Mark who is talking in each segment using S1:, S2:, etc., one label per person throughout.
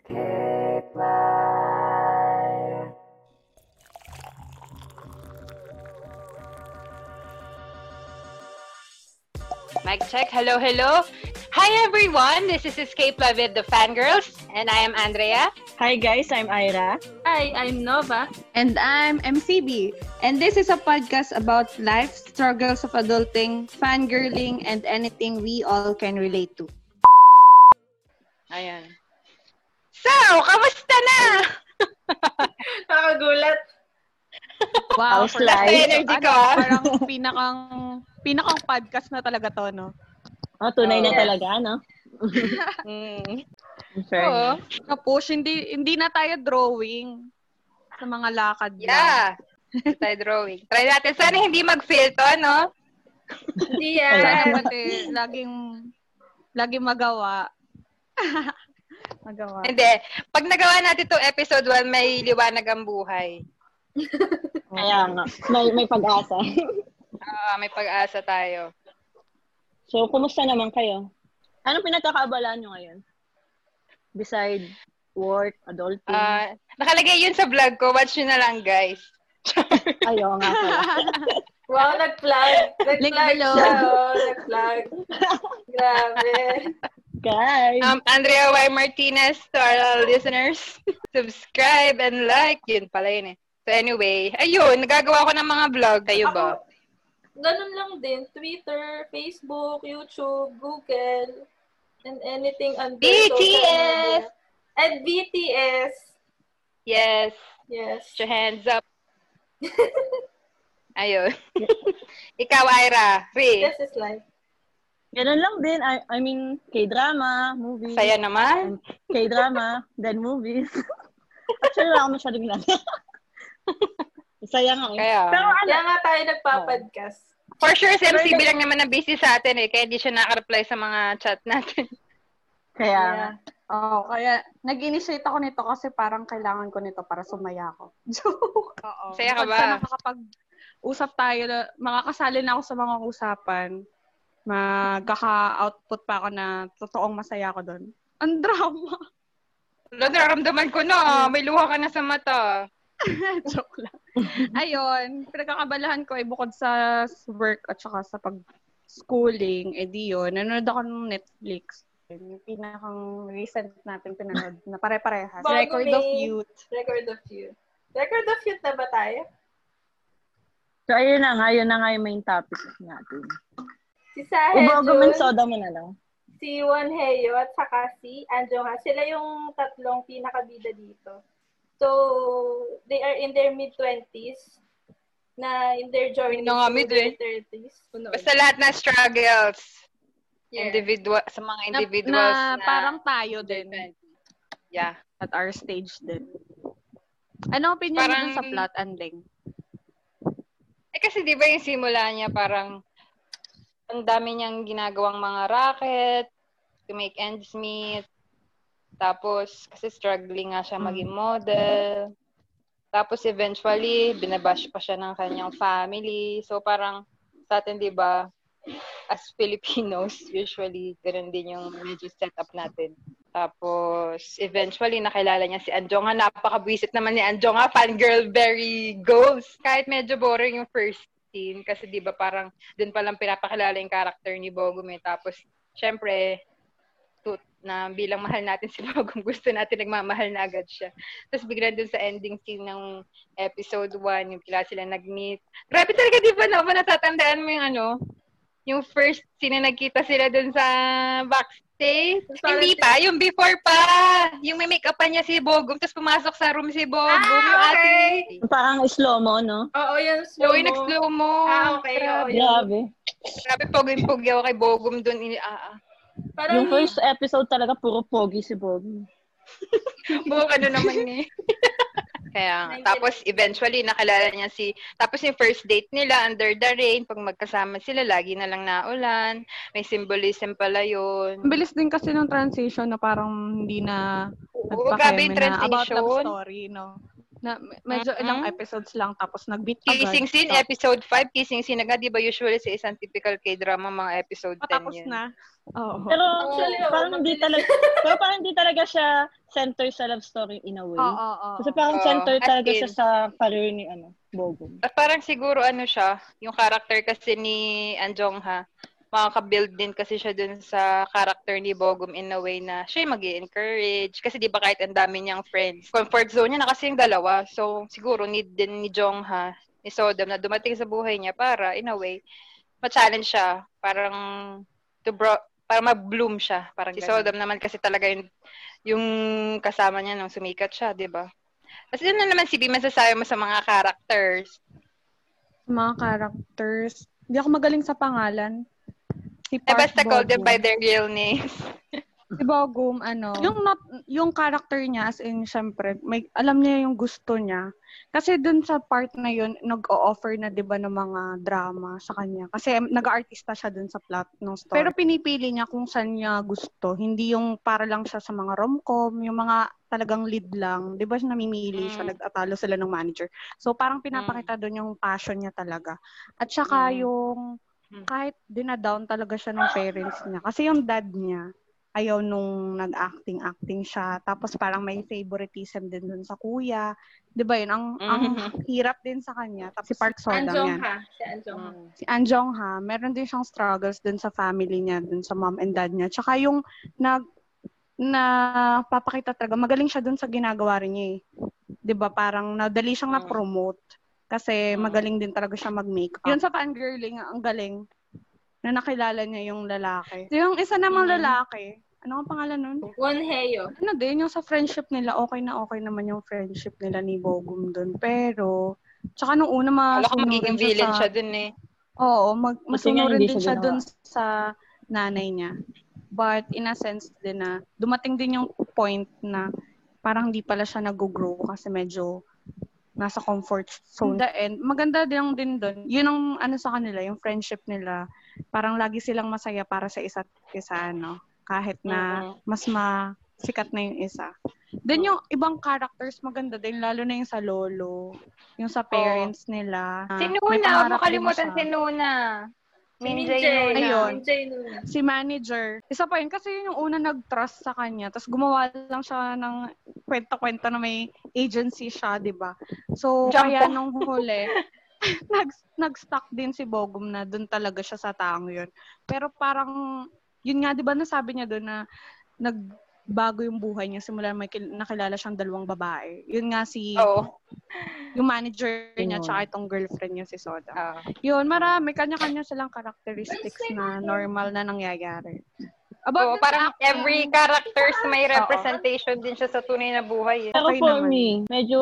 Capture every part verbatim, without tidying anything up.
S1: K-Fly.
S2: Mic check. Hello, hello. Hi, everyone. This is Escape Live with the Fangirls, and I am Andrea.
S3: Hi, guys. I'm Ira.
S4: Hi, I'm Nova.
S5: And I'm M C B. And this is a podcast about life, struggles of adulting, fangirling, and anything we all can relate to.
S2: Ayan. So, kamusta na?
S4: Nakagulat.
S5: Wow,
S3: How's
S5: for
S3: life?
S5: ano,
S2: Energy ko,
S5: ano,
S2: ah.
S5: parang pinakang, pinakang podcast na talaga to, no?
S3: Oh, tunay
S2: Oh.
S3: na talaga, no?
S2: Mm.
S3: Fair
S2: Oo.
S3: enough.
S5: Kapos, hindi, hindi na tayo drawing sa mga lakad lang.
S2: Yeah. Ito tayo drawing. Try natin. Sana hindi mag-fail to, no?
S4: Hindi
S3: Wala.
S4: yan.
S5: Pati, laging, laging magawa. magawa.
S2: Hindi. Pag nagawa natin itong episode one, may liwanag ang buhay.
S3: Kaya nga. May, may pag-asa.
S2: Ah, may pag-asa tayo.
S3: So, kumusta naman kayo? Anong pinagkakaabalaan nyo ngayon? Beside work, adulting?
S2: Ah, nakalagay yun sa vlog ko. Watch nyo na lang, guys.
S3: Ayaw nga pala.
S4: Wow, nag-plug.
S5: Link
S4: Nag-plug
S5: below.
S4: siya. Oh, nag-plug. Grabe.
S3: Guys!
S2: Um, Andrea Y. Martinez to our listeners. Subscribe and like. Yun pala yun eh. So anyway, ayun, nagagawa ko ng mga vlog. Kayo ba?
S4: Ako, ganun lang din. Twitter, Facebook, YouTube, Google, and anything under
S2: B T S!
S4: social media. And B T S.
S2: Yes.
S4: Yes.
S2: Put your hands up. Ayun. Ikaw, Ira. Ri.
S4: This is life.
S3: Ganun lang din. I, I mean, K-drama, movies.
S2: Saya naman.
S3: K-drama, then movies. Actually, wala ako masyadong ginagawa. Saya nga eh.
S2: Kaya.
S3: Pero ano,
S4: Kaya nga tayo nagpa-podcast.
S2: For sure, si M C B lang naman na busy sa atin eh. Kaya di siya naka-reply sa mga chat natin.
S3: kaya nga.
S4: Yeah.
S5: Oo, kaya nag-initiate ako nito kasi parang kailangan ko nito para sumaya ako. Joke. Oo.
S2: Saya ka
S5: Bukod
S2: ba?
S5: sa nakakapag-usap tayo, na, makakasali na ako sa mga usapan, magkaka-output pa ako na totoong masaya ako doon. Ang drama.
S2: Wala, nararamdaman ko na. May luha ka na sa mata.
S5: Joke lang. Ayun, pinagkakabalahan ko ay bukod sa work at saka sa pag-schooling, eh di yun, nanonood ako ng Netflix. Yung pinakang recent natin pinanood na pare-parehas.
S4: Bago
S5: Record
S4: may-
S5: of Youth.
S4: Record of Youth. Record of Youth na ba tayo?
S3: So, ayun na nga. Yun na nga yung main topic natin.
S4: Si Sahe
S3: Ubago man
S4: Jun,
S3: soda mo na lang.
S4: si Won Heo, at saka si Anjo Ha. Sila yung tatlong pinakabida dito. So, they are in their mid-twenties na in their journey
S2: Yun nga,
S4: to
S2: mid
S4: their
S2: eh.
S4: thirties.
S2: Basta lahat na struggles.
S4: Yeah.
S2: Individual, sa mga
S5: Na,
S2: individuals
S5: na
S2: na,
S5: parang tayo din
S2: yeah.
S5: at our stage din. Ano opinion mo
S2: Parang-
S5: dun sa plot, Andeng?
S2: Eh kasi di ba yung simula niya parang ang dami niyang ginagawang mga racket to make ends meet. Tapos, kasi struggling nga siya maging model. Tapos, eventually, binabash pa siya ng kanyang family. So, parang, sa atin, di ba, as Filipinos, usually, ganun din yung medyo setup natin. Tapos, eventually, nakilala niya si Anjong. Napaka-buisit naman ni Anjong. Fangirl, very goals. Kahit medyo boring yung first scene. Kasi, di ba, parang, dun palang pinapakilala yung character ni Bogum. Eh. Tapos, syempre, to- na bilang mahal natin si Bogum, gusto natin nagmamahal na agad siya. Tapos bigla dun sa ending scene ng episode one, yung pila sila nag-meet. Grabe talaga, di ba, no? Natatandaan mo yung ano, yung first scene na nagkita sila dun sa backstage.
S4: Parang
S2: Hindi pa, yung before pa. Yung may make-up pa niya si Bogum, tapos pumasok sa room si Bogum,
S4: Ah,
S2: yung
S4: okay.
S2: ate.
S3: Parang slow-mo, no?
S4: Oo, yung
S2: Slow,
S4: slow
S2: yung
S4: mo.
S2: nag-slow mo.
S4: Ah, okay. Oo, yun.
S3: Grabe.
S2: Grabe, poging-pogi ako kay Bogum dun. Ini- Ah, ah.
S4: Parang,
S3: Yung first episode talaga, puro pogi si Bobby.
S2: Buong ano naman eh. Kaya, nga. Tapos eventually nakilala niya si, tapos yung first date nila under the rain, pag magkasama sila, lagi na lang naulan. May symbolism pala yun.
S5: Ang bilis din kasi ng transition na parang hindi na
S2: Oo, grabe yung
S5: nagpakeme na about love
S2: transition.
S5: story, no? Na medyo
S2: Mhm.
S5: ilang episodes lang tapos nag-beat agad.
S2: Kissing scene,
S5: Tapos,
S2: episode five. Kissing scene agad. Di ba usually sa isang typical K-drama, mga episode ten
S5: patapos
S2: yun.
S5: na. Oo.
S3: Pero
S4: Actually, oo,
S3: parang hindi
S4: mabilis.
S3: talaga pero parang hindi talaga siya center sa love story in a way.
S5: Oo, oo.
S3: Kasi parang
S2: Oo,
S3: center
S2: as
S3: talaga
S2: in.
S3: siya sa career ni ano, Bogum.
S2: At parang siguro ano siya, yung character kasi ni An Jong-ha, makaka-build din kasi siya dun sa character ni Bogum in a way na siya yung mag-i-encourage. Kasi di ba kahit ang dami niyang friends, comfort zone niya na kasi yung dalawa. So, siguro need din ni Jong-ha, ni Sodom na dumating sa buhay niya para, in a way, ma-challenge siya. Parang, to bro, para ma-bloom siya. Parang si Sodom naman kasi talaga yung, yung kasama niya nung sumikat siya, di ba? Kasi yun na naman si B, masasabi mo sa mga characters.
S5: Mga characters. Hindi ako magaling sa pangalan. Si
S2: Eh,
S5: Park
S2: basta call them
S5: Bo-gum.
S2: by their real names.
S5: Si Bogum, ano, yung not, yung character niya, as in, syempre, may, alam niya yung gusto niya. Kasi dun sa part na yun, nag-o-offer na, di ba, ng mga drama sa kanya. Kasi nag-artista siya dun sa plot ng story. Pero pinipili niya kung saan niya gusto. Hindi yung para lang siya sa mga rom-com, yung mga talagang lead lang. Di ba, namimili siya,
S2: Mm.
S5: nag-atalo sila ng manager. So, parang pinapakita dun yung passion niya talaga. At saka
S2: Mm.
S5: yung, kahit dinadown talaga siya ng parents niya. Kasi yung dad niya, ayaw nung nag-acting-acting siya. Tapos parang may favoritism din dun sa kuya. Di ba yun? Ang, ang hirap din sa kanya. Tapos si Park Sodam yan.
S4: Anjong-ha. Si Anjong-ha.
S5: Si Anjong ha, meron din siyang struggles dun sa family niya, dun sa mom and dad niya. Tsaka yung nag na papakita talaga, magaling siya dun sa ginagawa rin niya eh. Di ba? Parang nadali siyang na-promote. Kasi magaling din talaga siya mag-makeup. Yun sa fangirling, ang galing na nakilala niya yung lalaki. Yung isa namang
S4: Mhm.
S5: lalaki, ano ang pangalan nun?
S4: Wonheo.
S5: Ano din, yung sa friendship nila, okay na okay naman yung friendship nila ni Bogum dun. Pero, tsaka nung una
S2: Wala ko
S5: masunurin
S2: magiging
S5: siya
S2: villain
S5: sa...
S2: siya dun eh.
S5: Oo, mag,
S3: Kasi nga
S5: masunurin
S3: hindi
S5: din
S3: siya
S5: siya dun
S3: ginawa.
S5: sa nanay niya. But in a sense din na, dumating din yung point na parang hindi pala siya nag-grow kasi medyo nasa comfort zone. The end, maganda din din doon. Yun ang ano sa kanila, yung friendship nila. Parang lagi silang masaya para sa isa't isa, no? Kahit na mas masikat na yung isa. Then yung ibang characters maganda din, lalo na yung sa lolo, yung sa parents nila.
S2: Si
S5: May
S2: Nuna, huwag mo
S5: pangarap din
S2: kalimutan
S5: siya.
S2: si Nuna.
S4: Si
S2: Minjay
S4: Minjay.
S2: Nuna.
S5: Ayun.
S4: Minjay Nuna.
S5: Si manager. Isa pa yun, kasi yun yung una nag-trust sa kanya. Tapos gumawa lang siya ng kwento-kwento na may agency siya, di ba? So,
S2: Jump
S5: kaya
S2: off.
S5: nung huli, nag, nag-stuck din si Bogum na doon talaga siya sa taong yun. Pero parang, yun nga, di ba nasabi niya doon na nagbago yung buhay niya simula may kil- nakilala siyang dalawang babae. Yun nga si,
S2: Oo.
S5: yung manager niya,
S3: Yun.
S5: tsaka itong girlfriend niya si Soda.
S2: Ah.
S5: Yun, marami. Kanya-kanya silang characteristics na normal na nangyayari. About
S2: Oo,
S5: dun sa
S2: parang
S5: acting,
S2: every characters may representation din siya sa tunay na buhay eh.
S3: Pero
S5: Okay
S3: for
S5: naman.
S3: me, medyo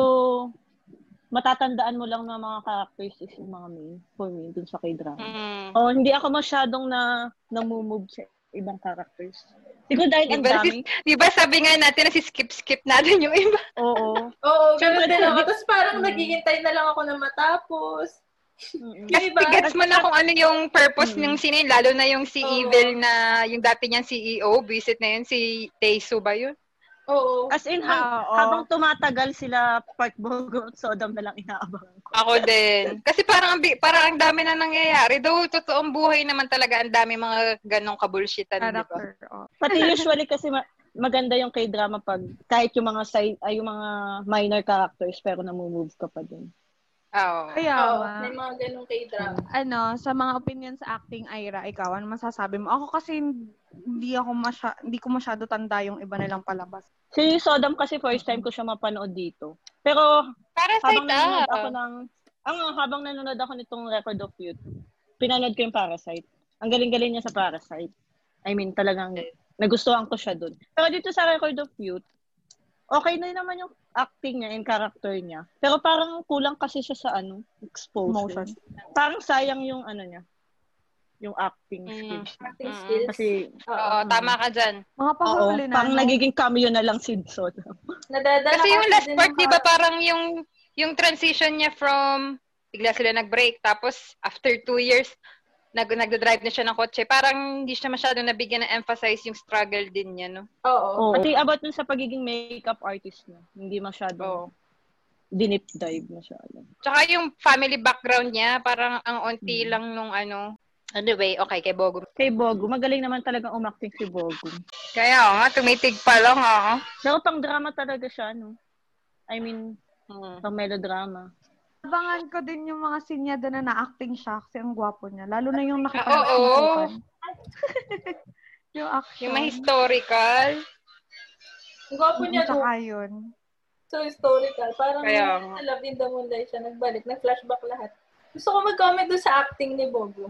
S3: matatandaan mo lang ng mga characters is yung mga main for me dun sa K-drama.
S2: Mm.
S3: Oh, hindi ako masyadong na namumove sa ibang characters. Siguro dahil ang
S2: Diba,
S3: dami.
S2: si, diba sabi nga natin na si skip-skip natin yung iba.
S3: Oo.
S4: Oo,
S3: Siyempre,
S4: ganun din ako.
S3: di-
S4: Tapos parang
S3: Mm.
S4: naghihintay na lang ako na matapos.
S3: Mm-mm.
S2: Kasi
S4: Diba?
S2: gets mo na kung ano yung purpose
S3: Mm.
S2: ng scene, yun, lalo na yung si
S4: Oo.
S2: Evil na yung dati niyang C E O, visit na yun, si Taesu ba yun?
S4: Oo.
S3: As in, hang,
S5: Ah, oo.
S3: habang tumatagal sila, Park Bo-gum at Sodam na lang inaabangan ko.
S2: Ako din. Kasi parang, ang bi- parang ang dami na nangyayari. Though, totoong buhay naman talaga, ang dami mga ganong kabulshitan, di ba?
S5: character. Oh.
S3: Pati usually kasi ma- maganda yung K-drama pag kahit yung mga side, ay yung mga minor characters pero namumove ka pa din.
S2: Oo.
S5: Kaya,
S4: Oo,
S5: nga,
S4: may mga ganong K-drama.
S5: ano, sa mga opinion sa acting, Ira, ikaw, ano masasabi mo? Ako kasi hindi ako masya, hindi ko masyado tanda yung iba nilang palabas.
S3: Si Sodam kasi first time ko siya mapanood dito. Pero
S2: Parasite
S3: habang nanonood ako
S2: ah.
S3: ng ang habang nanonood ako nitong Record of Youth, pinanood ko yung Parasite. Ang galing-galing niya sa Parasite. I mean, talagang nagustuhan ko siya dun. Pero dito sa Record of Youth, okay na naman yung acting niya and character niya. Pero parang kulang kasi siya sa ano, exposure.
S5: Emotion.
S3: Parang sayang yung ano niya, yung acting
S2: Mm.
S3: skills.
S4: Acting
S2: Mm.
S4: skills.
S3: Kasi,
S2: Oo, tama ka dyan.
S5: Mga
S3: oo,
S5: pahuli na.
S3: parang
S5: no?
S3: nagiging cameo na lang si Sodam.
S4: Nadadala
S2: Kasi yung
S4: kasi
S2: last
S4: din
S2: part,
S4: ng
S2: di ba,
S4: parang-
S2: parang yung yung transition niya from bigla sila nag-break, tapos after two years, nag nagda-drive na siya ng kotse. Parang hindi siya masyadong nabigyan ng emphasize yung struggle din niya, no?
S4: Oo.
S3: Oo. Pati about dun sa pagiging makeup artist niya, hindi masyadong
S2: Oo.
S3: dinip dive masyado.
S2: Tsaka yung family background niya, parang ang unti
S3: Hmm.
S2: lang nung ano. Anyway, okay, kay Bogo.
S3: Kay Bogo, magaling naman talagang umacting si Bogo.
S2: Kaya nga, tumitig pa lang ha.
S3: Pero pang drama talaga siya, no? I mean,
S2: Hmm.
S3: pang melodrama.
S5: Abangan ko din yung mga scene niya doon na na-acting siya kasi ang gwapo niya. Lalo na yung
S2: Ah, oo.
S5: nakipagsuntukan. Yung action.
S2: Yung mga historical.
S4: Ang gwapo
S5: Mm,
S4: niya doon.
S5: Tsaka yun.
S4: So historical. Parang
S2: Kaya nga.
S4: sa Love in the Moonlight siya nagbalik. Nag-flashback lahat. Gusto ko mag-comment doon sa acting ni Bogo.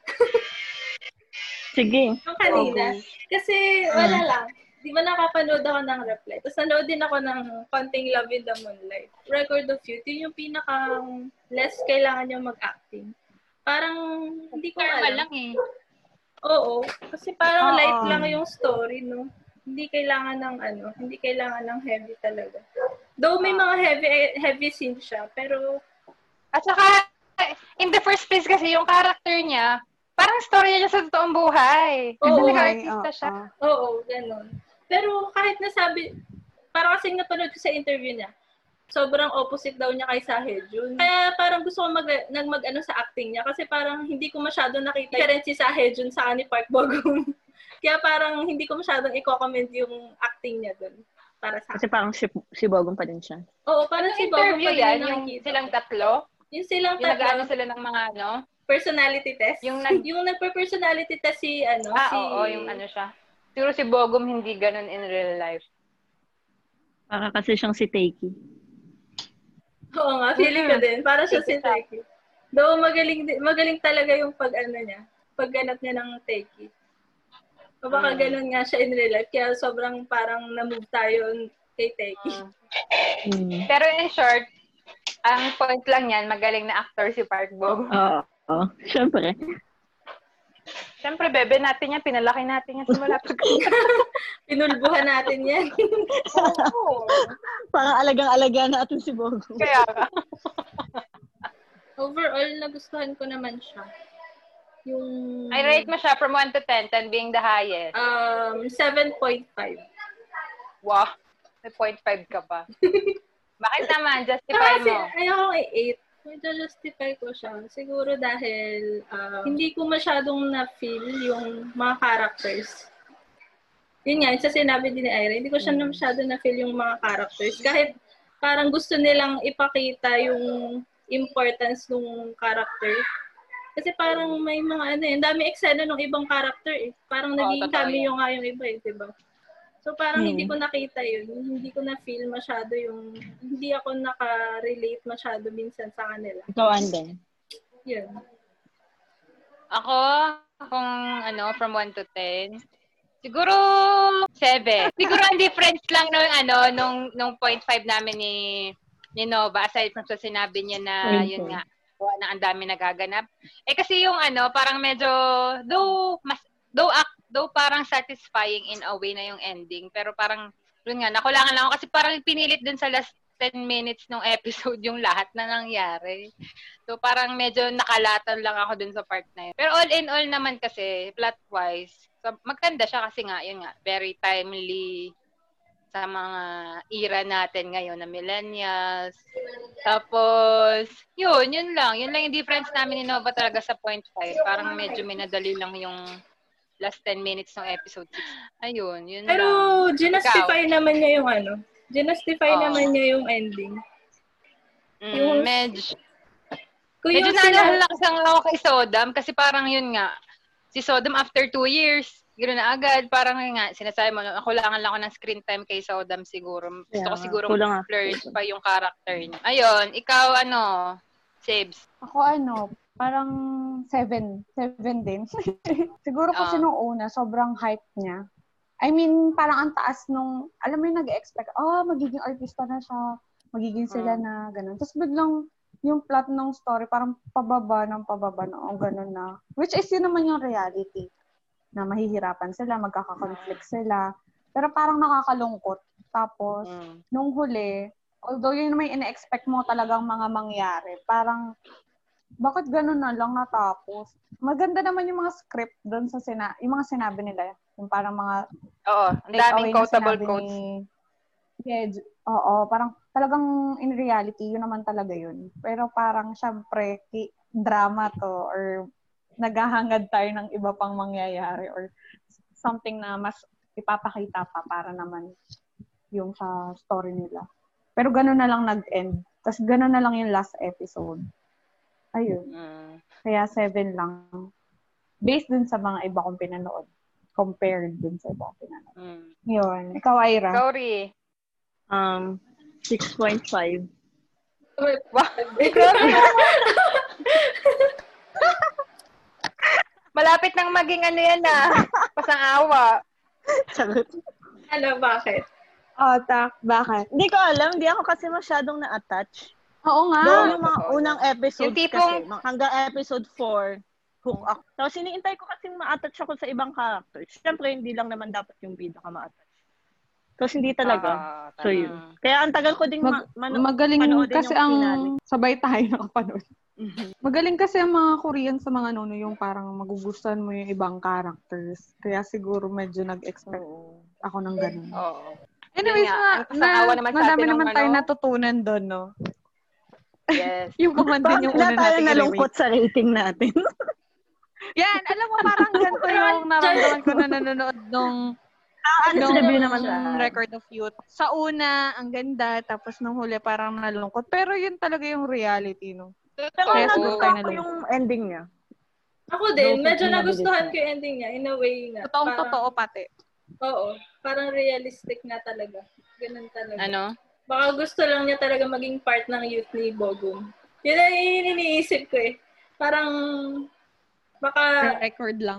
S3: Sige.
S4: Yung kanina. Kasi wala lang. Di ba nakapanood ako ng reply? Tapos nanood din ako ng konting Love in the Moonlight. Record of Youth. Yun yung pinakang less kailangan niya mag-acting. Parang hindi ko
S2: Normal
S4: alam.
S2: lang eh.
S4: Oo. Kasi parang
S5: Oo.
S4: light lang yung story, no? Hindi kailangan ng ano, hindi kailangan ng heavy talaga. Though may mga heavy heavy scenes siya, pero
S2: At saka, in the first place kasi, yung character niya, parang story niya sa totoong buhay. Kasi
S4: Oo.
S2: nag-artista siya.
S4: oo, ganun. Pero kahit nasabi, parang kasi napanood ko sa interview niya, sobrang opposite daw niya kay Sahejun. Kaya parang gusto ko mag, nag mag ano sa acting niya kasi parang hindi ko masyado nakita yung si Sahejun sa ni Park Bo-gum. Kaya parang hindi ko masyadong i-comment yung acting niya dun. Para sa
S3: Kasi parang si, si Bogum pa din siya.
S4: Oo, parang si Bo-gum
S2: Interview
S4: pa din
S2: yan,
S4: yung
S2: yung
S4: nakikita
S2: silang
S4: ko.
S2: tatlo.
S4: Yung silang
S2: Yung nag-ano
S4: tatlo,
S2: sila ng mga ano.
S4: personality test.
S2: Yung nag-
S4: yung nagpa-personality test si ano,
S2: Ah,
S4: si
S2: oo, yung ano siya. Siguro si Bogum hindi ganun in real life.
S3: Para kasi siyang si Takey.
S4: Oo nga, feeling ko din. Para siya si
S2: Take it up.
S4: Takey. Though magaling di- magaling talaga yung pag ano niya, pagganap niya ng Takey. O baka
S2: Mm.
S4: ganun nga siya in real life. Kaya sobrang parang na-move tayo kay Takey.
S2: Mm.
S3: Hmm.
S2: Pero in short, ang point lang yan, magaling na actor si Park Bogum.
S3: Oo. Oo. Siyempre.
S2: Siyempre, bebe natin yan, pinalaki natin yan simula pag
S4: Pinulbuhan natin yan.
S2: Oo.
S3: Parang alagang-alaga natin si Bogum.
S2: Kaya ka.
S4: Overall, nagustuhan ko naman siya. Yung
S2: I rate mo siya from one to ten, ten being the highest.
S4: um seven point five.
S2: Wow, may point five ka pa. Bakit naman? Justify
S4: Kasi
S2: mo.
S4: ayoko i-eight. Medyo justify ko siya. Siguro dahil ah, hindi ko masyadong na-feel yung mga characters. Yun nga, sa sinabi din ni Ira, hindi ko siya na masyado na-feel yung mga characters. Kahit parang gusto nilang ipakita yung importance ng character. Kasi parang may mga ano eh, ang dami eksena ng ibang character eh. Parang
S2: Oo,
S4: naging
S2: totoo
S4: cameo
S2: yan.
S4: nga yung iba eh, diba? So parang
S3: Hmm.
S4: hindi ko nakita yun. Hindi ko na-feel masyado yung, hindi ako naka-relate masyado minsan sa kanila.
S3: Ikaw, Anden.
S4: Yun.
S2: Ako, kung ano, from one to ten, siguro seven. Siguro ang difference lang nung ano, nung, nung point five namin ni, ni Nova, aside from sa sinabi niya na,
S3: Point
S2: yun
S3: five.
S2: nga, gawa na ang dami nagaganap. Eh kasi yung ano, parang medyo, though, mas, though, act, though parang satisfying in a way na yung ending, pero parang, yun nga, nakulangan lang ako kasi parang pinilit dun sa last ten minutes ng episode yung lahat na nangyari. So parang medyo nakalatan lang ako dun sa part na yun. Pero all in all naman kasi, plot-wise, so, maganda siya kasi nga, yun nga, very timely sa mga era natin ngayon na millennials. Tapos, yun, yun lang. Yun lang yung difference namin ni Nova talaga sa point five. Parang medyo minadali lang yung last ten minutes ng episode six. Ayun, yun
S4: Pero
S2: lang.
S4: ginustify naman niya yung ano. Ginustify
S2: Oo.
S4: naman niya yung ending.
S2: Mm,
S4: Yung-
S2: medyo,
S4: Kung
S2: medyo
S4: yung sila,
S2: naalala lang ako kay Sodam kasi parang yun nga, si Sodam after two years, gano'n na agad, parang yun nga, sinasabi mo, kulangan lang ako ng screen time kay Sodam siguro. Gusto
S3: Kaya
S2: ko
S3: nga,
S2: siguro
S3: kulang nga.
S2: flourish pa yung character niya. Ayun, ikaw ano, Sibs?
S5: Ako ano, parang seven. Seven din. Siguro kasi
S2: Ah.
S5: nung una, sobrang hype niya. I mean, parang ang taas nung, alam mo yung nag-expect, ah, magiging artista na siya, magiging sila
S2: Mm.
S5: na, gano'n. Tapos biglang, yung plot ng story, parang pababa ng pababa na, o gano'n na. Which is yun naman yung reality. Na mahihirapan sila, magkaka-conflict sila. Pero parang nakakalungkot. Tapos,
S2: Mm.
S5: nung huli, although yun naman yung ina-expect mo talagang mga mangyari, parang, bakit ganun na lang natapos? Maganda naman yung mga script doon sa sina yung mga sinabi nila. Yung parang mga
S2: Oo, ang
S5: takeaway
S2: daming
S5: na
S2: quotable
S5: sinabi
S2: quotes.
S5: ni, Yeah, j- oo, parang talagang in reality, yun naman talaga yun. Pero parang syempre, ki- drama to or naghahangad tayo ng iba pang mangyayari or something na mas ipapakita pa para naman yung sa story nila. Pero gano'n na lang nag-end. Tapos gano'n na lang yung last episode. Ayun.
S6: Mm.
S5: Kaya seven lang. Based dun sa mga iba kong pinanood. Compared dun sa iba kong pinanood.
S6: Mm.
S5: Yun. Ikaw, Ira.
S2: Sorry.
S3: Um, six point five.
S2: Uy, wow. Grabe naman. Malapit nang maging ano yan ah. Pasang-awa.
S3: Sagot.
S4: Ano, bakit?
S5: Oh, tak. Bakit?
S3: Hindi ko alam. Hindi ako kasi masyadong na-attach.
S5: Oo nga.
S3: Doon yung mga
S2: totoo
S3: unang
S2: yan.
S3: episodes
S2: Yung tipong-
S3: kasi, mga- hanggang episode four, hook ako. Tapos iniintay ko kasi ma-attach ako sa ibang characters. Siyempre, hindi lang naman dapat yung bida ka ma-attach. Tapos hindi talaga.
S6: Ah,
S3: So
S6: tama.
S3: yun. Kaya ang tagal ko ding
S5: Mag-
S3: ma- mano-
S5: magaling
S3: panoodin
S5: kasi
S3: yung
S5: ang
S3: finale.
S5: sabay tayo nakapanood. Magaling kasi ang mga Korean sa mga ano, yung parang magugustuhan mo yung ibang characters. Kaya siguro medyo nag-expect ako ng ganun.
S6: Oo.
S5: Anyways,
S6: Yun nga,
S5: na,
S6: ang pasang-awa
S5: na,
S6: naman sa
S5: madami
S6: atin
S5: naman
S6: ng
S5: tayo
S6: ano.
S5: natutunan doon, no?
S6: Yes.
S5: Yung mga
S3: Parang
S5: din yung
S3: bigla
S5: una
S3: tayo
S5: natin
S3: nalungkot
S5: i-rate.
S3: sa rating natin.
S5: Yan, alam mo, parang ganito yung naramdaman ko na nanonood nung
S3: Ah, honest
S5: nung
S3: review naman siya.
S5: Record of Youth. Sa una, ang ganda, tapos nung huli, parang nalungkot. Pero yun talaga yung reality, no?
S3: Pero
S5: Kaya
S3: nagustuhan
S5: siguro tayo
S3: ko
S5: nalungkot.
S3: yung ending niya.
S4: Ako din,
S3: Though,
S4: medyo
S3: hindi
S4: nagustuhan
S3: mabilis
S4: ko yung ending niya. In a way nga.
S5: Totoong
S4: Parang-
S5: totoo pati.
S4: Oo. Parang realistic nga talaga. Ganun talaga.
S6: Ano?
S4: Baka gusto lang niya talaga maging part ng youth ni Bogum. Yun ang iniisip ko eh. Parang, baka,
S5: Record lang.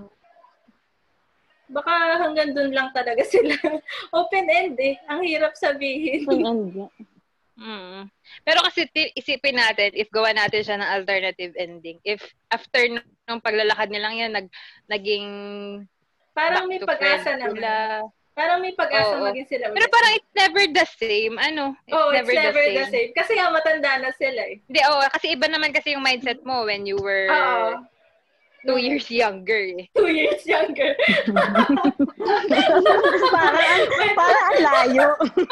S4: baka hanggang dun lang talaga sila. Open-end eh. Ang hirap sabihin.
S3: Yung end niya.
S6: Mm. Pero kasi ti- isipin natin, if gawa natin siya ng alternative ending, if after n- nung paglalakad nilang yan, nag, naging
S4: Parang
S6: back
S4: may
S6: to
S4: pag-asa
S6: friends
S4: naman.
S6: sila.
S4: Parang may pag-asa
S6: Oo.
S4: maging sila ulit.
S6: Pero parang it's never the same. Ano? It's
S4: oh,
S6: never,
S4: it's never
S6: the,
S4: the
S6: same.
S4: same. Kasi nga matanda na sila eh.
S6: Hindi, oo. Kasi iba naman kasi yung mindset mo when you were
S4: Oo.
S6: two years younger. Eh.
S4: Two years younger.
S3: parang, ang- parang ang layo.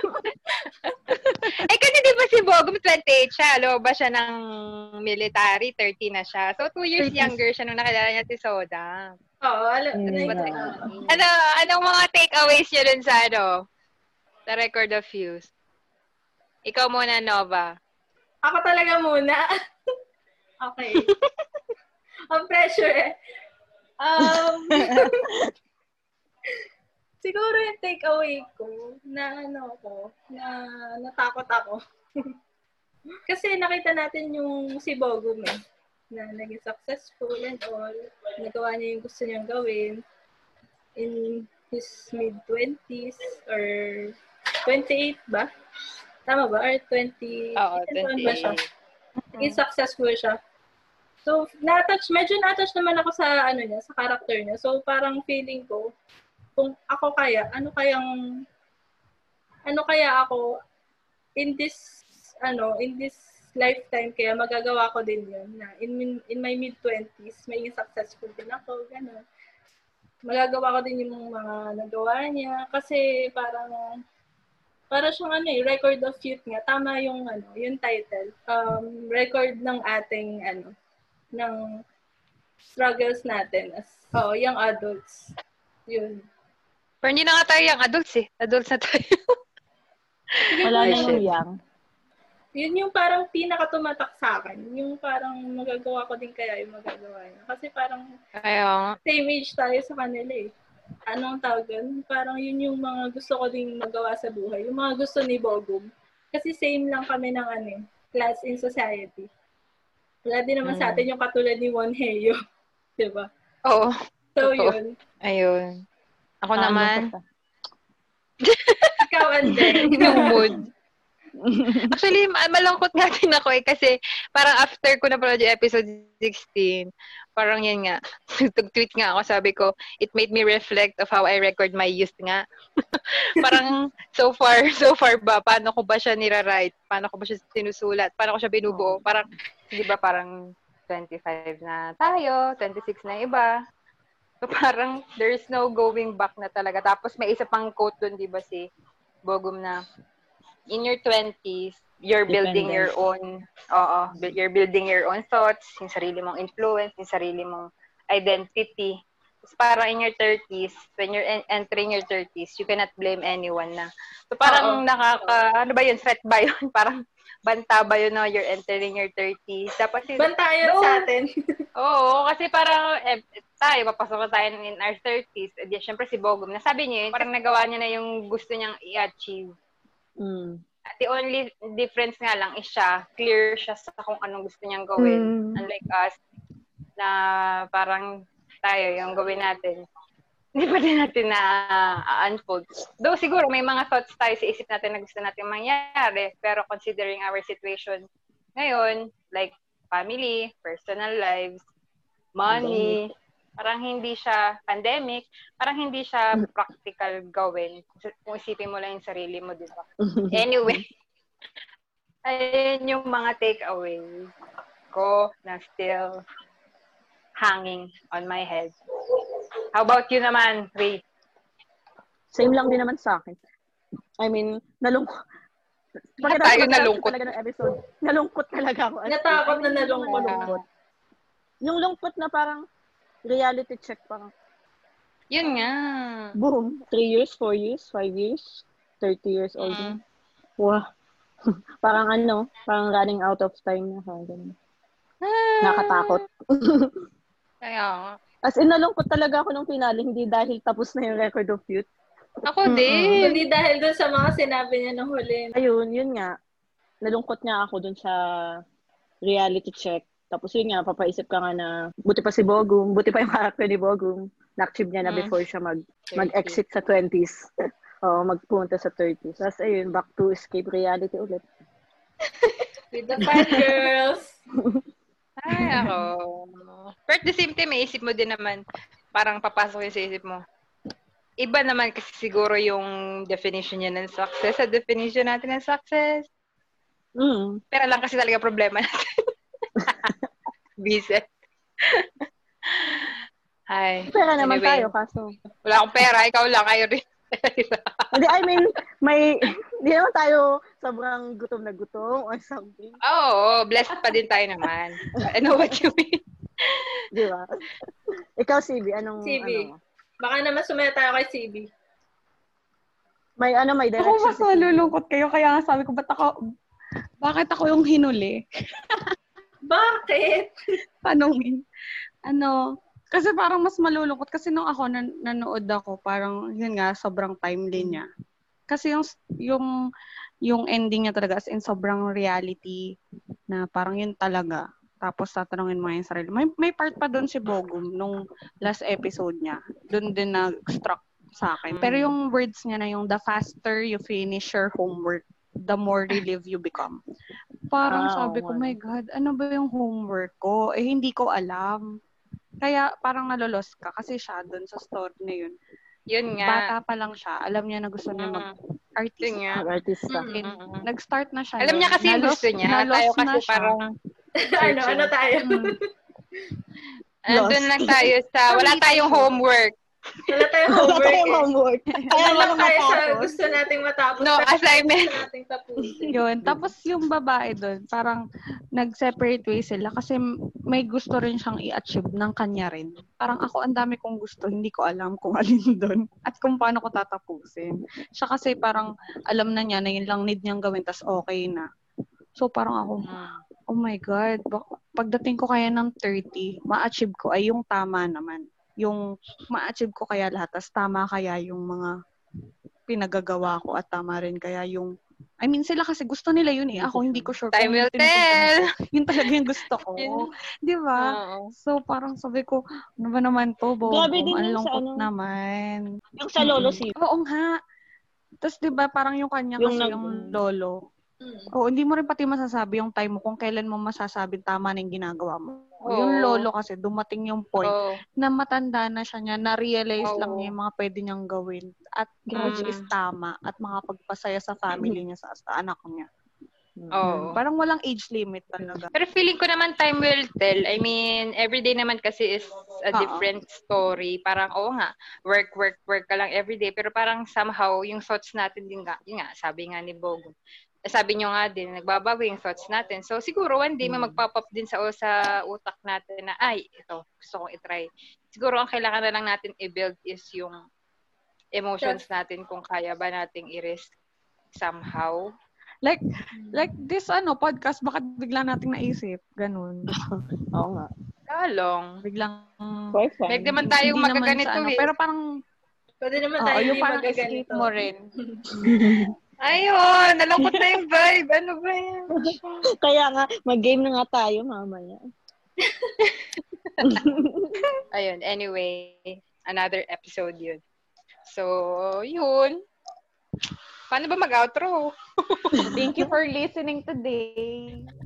S6: Eh, kasi di ba si Bogum, twenty-eight siya. Lumabas siya ng military, thirty na siya. So, two years younger siya nung nakilala niya si Soda.
S4: Oo, alam.
S3: Mm,
S4: like,
S3: yeah.
S4: ah.
S6: Ano, anong mga takeaways niyo dun sa ano? Sa Record of Youth? Ikaw muna, Nova.
S4: Ako talaga muna. Okay. Ang pressure eh. Um, siguro yung takeaway ko na ano ko, na natakot ako. Kasi nakita natin yung si Bogum eh, na naging successful and all. Nagawa niya yung gusto niyang gawin in his mid-twenties or twenty-eight ba? Tama ba? Or twenty?
S6: Oo,
S4: ilan taon ba siya?
S6: twenty-eight.
S4: Naging successful siya. So, na-touch, medyo na-touch naman ako sa, ano niya, sa character niya. So, parang feeling ko, kung ako kaya, ano kayang, ano kaya ako, in this, ano, in this lifetime, kaya magagawa ko din yun, na in, in my mid-twenties, may successful din ako, gano'n. Magagawa ko din yung mga nagawa niya, kasi parang, para siyang ano eh, Record of Youth nga. Tama yung ano, yung title. Um, record ng ating ano, ng struggles natin as oh, young adults. Yun.
S6: Pero hindi na nga tayo yung adults eh. Adults na tayo.
S3: Wala na
S6: Shit.
S3: yung young.
S4: Yun yung parang pinaka-tumatak sa akin. Yung parang magagawa ko din kaya yung magagawa niya. Kasi parang
S6: Ayaw.
S4: same age tayo sa kanila eh. Anong tawag yun? Parang yun yung mga gusto ko din magawa sa buhay. Yung mga gusto ni Bogum. Kasi same lang kami ng ano, eh, class in society. Wala din naman sa atin yung katulad ni Won Heo. Diba?
S6: Oo.
S4: So,
S6: Totoo.
S4: yun.
S6: Ayun. Ako
S3: Ah,
S6: naman,
S3: lungkot ah.
S4: Ikaw, Ande.
S6: yung mood. Actually, ma- malungkot nga din ako eh. Kasi parang after ko napanood yung episode sixteen, parang yan nga. Tug-tweet nga ako, sabi ko, it made me reflect of how I record my youth nga. Parang so far, so far ba, paano ko ba siya nira-write? Paano ko ba siya sinusulat? Paano ko siya binubuo? Parang, di ba parang twenty-five na tayo, twenty-six na iba. So parang there's no going back na talaga. Tapos may isa pang quote doon, di ba si Bogum na,
S2: in your twenties, you're building
S3: Dependent.
S2: your own, oo, bu- you're building your own thoughts, yung sarili mong influence, yung sarili mong identity. Tapos parang in your thirties, when you're en- entering your thirties, you cannot blame anyone na. So parang
S4: Oo.
S2: nakaka, ano ba yun, threat ba yun? Parang banta ba yun, no? You're entering your thirties. Dapat si,
S4: Banta yun
S2: No.
S4: sa atin.
S2: Oo, kasi parang eh, tayo, papasok na tayo in our thirties. Eh, di, syempre si Bogum, nasabi niya yun, parang nagawa niya na yung gusto niyang i-achieve.
S3: Mm.
S2: At the only difference nga lang is siya, clear siya sa kung anong gusto niyang gawin.
S3: Mm.
S2: Unlike us, na parang tayo, yung gawin natin, hindi pa din natin na-unfold. Though siguro may mga thoughts tayo sa isip natin na gusto natin mangyari, pero considering our situation ngayon, like family, personal lives, money, parang hindi siya pandemic, parang hindi siya practical gawin. Kung isipin mo lang yung sarili mo, di ba? Anyway, ayun yung mga takeaways ko na still hanging on my head. How about you naman, Ray?
S3: Same lang din naman sa akin. I mean, nalungkot.
S2: Lahat tayo nalungkot.
S3: Talaga ng episode. Nalungkot talaga ako.
S4: Natakot na nalungkot.
S3: Nalungkot. Yung lungkot na parang reality check, parang
S2: Yun nga.
S3: boom, three years, four years, five years, thirty years old.
S2: Mm.
S3: Wow. Parang ano, parang running out of time na. Parang ganun. Nakatakot.
S2: Kaya nga.
S3: As in, nalungkot talaga ako nung finale, hindi dahil tapos na yung Record of Youth.
S2: Ako din.
S4: Hindi dahil dun sa mga sinabi niya nung huli.
S3: Ayun, yun nga. Nalungkot nga ako dun sa reality check. Tapos yun nga, papaisip ka nga na, buti pa si Bogum, buti pa yung character ni Bogum. Na-achieve niya na
S2: Mm.
S3: before siya mag, mag-exit sa twenties. Oo, magpunta sa thirties. Tapos ayun, back to escape reality ulit.
S4: With the five girls.
S2: Ay, ako. But at the same time, may isip mo din naman, parang papasok yun sa isip mo. Iba naman kasi siguro yung definition niya ng success sa definition natin ng success.
S3: Mm.
S2: Pero lang kasi talaga problema natin. Visit. Ay.
S3: Pera naman
S2: Anyway.
S3: tayo, kaso.
S2: Wala akong pera, ikaw lang, kayo rin.
S3: Hindi, I mean, may, hindi naman tayo sobrang gutom na gutom or something.
S2: Oo, blessed pa din tayo naman. I know what you mean.
S3: Di ba? Ikaw, C B, anong,
S4: C B.
S3: ano?
S4: Baka naman sumaya tayo kay C B.
S3: May, ano, may direction.
S5: Ako mas
S3: si C B.
S5: malulungkot kayo, kaya nga sabi ko, ba't ako, bakit ako yung hinuli?
S4: Bakit?
S5: Tanungin. Ano, kasi parang mas malulungkot. Kasi nung ako, nan- nanood ako, parang, yun nga, sobrang timely niya. Kasi yung, yung, yung ending niya talaga, as in, sobrang reality, na parang yun talaga. Tapos, tatanungin mo yung sarili. May, may part pa doon si Bogum, nung last episode niya. Doon din nag-struck sa akin. Pero yung words niya na yung, the faster you finish your homework, the more relieved you become. Parang
S3: Ah,
S5: sabi
S3: oo
S5: ko,
S3: nga.
S5: my God, ano ba yung homework ko? Eh, hindi ko alam. Kaya parang nalolos ka kasi siya doon sa story na yun.
S2: Yun nga.
S5: Bata pa lang siya. Alam niya na gusto niya
S2: Mm.
S5: mag-artist.
S2: Yun nga.
S3: Ah, artista.
S2: Mm.
S5: And nag-start na siya.
S2: Alam
S5: nun.
S2: niya kasi yung
S5: Nalos-
S2: gusto niya.
S5: nalos
S2: Tayo
S5: na
S2: kasi
S5: siya.
S2: parang
S4: ano, ano tayo?
S5: Mm.
S2: andun lang tayo sa, wala
S5: Kami
S2: tayong
S5: tayo.
S2: homework.
S4: Wala tayong
S3: Wala
S4: homework.
S3: tayong
S4: eh.
S3: homework. Kaya
S4: Ano lang
S3: walang
S4: tayo sa
S3: matapos.
S4: gusto nating matapos.
S2: No,
S4: pero
S2: assignment.
S4: Gusto nating tapusin.
S5: Yun. Tapos yung babae doon, parang nag-separate ways sila kasi may gusto rin siyang i-achieve ng kanya rin. Parang ako, ang dami kong gusto, hindi ko alam kung alin doon at kung paano ko tatapusin. Siya kasi parang alam na niya na yun lang need niyang gawin, tas okay na. So parang ako, oh my God, bak- pagdating ko kaya ng thirty, ma-achieve ko ay yung tama naman. Yung ma-achieve ko kaya lahat, tas tama kaya yung mga pinagagawa ko at tama rin kaya yung, I mean, sila kasi gusto nila yun eh. Ako hindi ko sure
S2: Time
S5: kung
S2: will
S5: yung pinupuntahan
S2: tell.
S5: ko. Yun talaga yung gusto ko. Di ba?
S2: Oo.
S5: So, parang sabi ko, ano ba naman to, Bobo?
S3: Grabe din
S5: Ang
S3: yun sa
S5: lungkot
S3: ano.
S5: naman.
S3: Yung sa Lolo
S5: Mm-mm.
S3: C B.
S5: Oo nga. Tapos, di ba, parang yung kanya
S3: Yung
S5: kasi
S3: nag-
S5: yung lolo.
S4: Mm.
S5: Oo, hindi mo rin pati masasabi yung time mo kung kailan mo masasabing tama na yung ginagawa mo.
S2: Oo.
S5: Yung lolo kasi, dumating yung point
S2: Oo.
S5: na matanda na siya niya, na-realize
S2: Oo.
S5: lang niya yung mga pwede niyang gawin. At which
S2: Mm.
S5: is tama. At makapagpasaya sa family niya, sa, sa anak niya.
S2: Oo.
S5: Parang walang age limit talaga.
S2: Pero feeling ko naman time will tell. I mean, everyday naman kasi is a
S5: Oo.
S2: different story. Parang, oo nga, work, work, work ka lang everyday. Pero parang somehow, yung thoughts natin din nga, yun nga, sabi nga ni Bogo. Eh, sabi nyo nga din, nagbabago yung thoughts natin. So, siguro one day, may
S3: Mm.
S2: magpop up din sa, o, sa utak natin na, ay, ito, gusto kong itry. Siguro, ang kailangan na lang natin i-build is yung emotions natin kung kaya ba nating i-risk somehow.
S5: Like, like this ano, podcast, bakit bigla nating naisip? Ganun.
S3: Oo nga.
S2: Kalong.
S5: Biglang,
S3: For fun.
S2: Pwede naman tayong
S5: hindi naman
S2: magaganito
S5: sa ano,
S2: eh.
S5: pero parang,
S4: Pwede naman
S5: oo,
S4: tayo
S5: yung
S4: hindi
S5: parang escape
S4: magaganito.
S5: mo rin.
S2: Ayun, nalungkot na yung vibe. Ano ba yan?
S3: Kaya nga, mag-game na nga tayo mamaya.
S2: Ayun, anyway, another episode yun. So, yun. Paano ba mag-outro?
S5: Thank you for listening today.